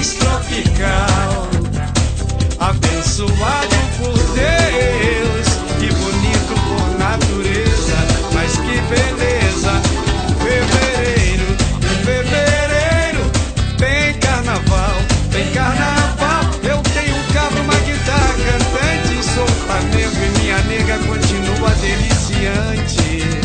país tropical, abençoado por Deus, que bonito por natureza, mas que beleza. Fevereiro, em fevereiro tem carnaval, tem carnaval. Eu tenho um cabro, uma guitarra cantante, sou Flamengo e minha nega continua deliciante.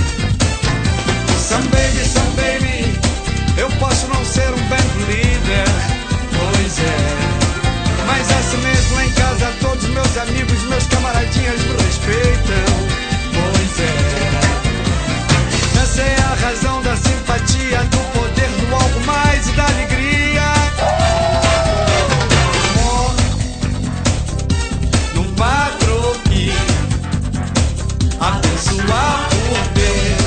Some baby, eu posso não ser um band leader, pois é, mas assim mesmo lá em casa todos meus amigos, meus camaradinhas me respeitam, pois é. Essa é a razão da simpatia, do poder do algo mais e da alegria. Amor, no patroqui, abençoar por Deus.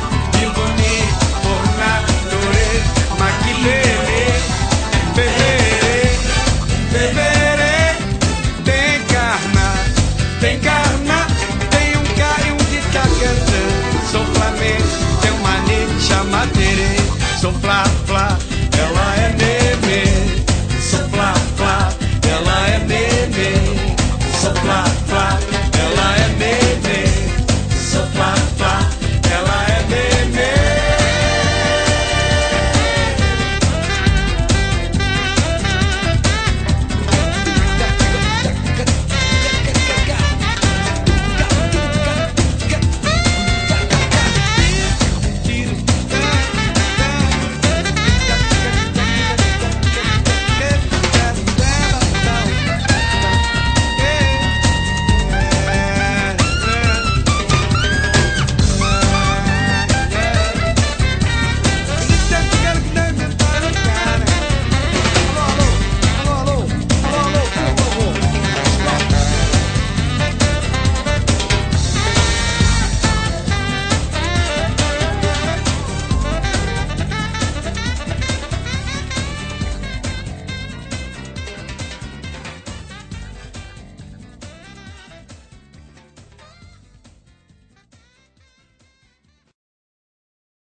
Tem carna, tem um cara e um guitarra cantando. Sou Flamengo, tem um maneiro chama Tere. Sou Flá, Flá.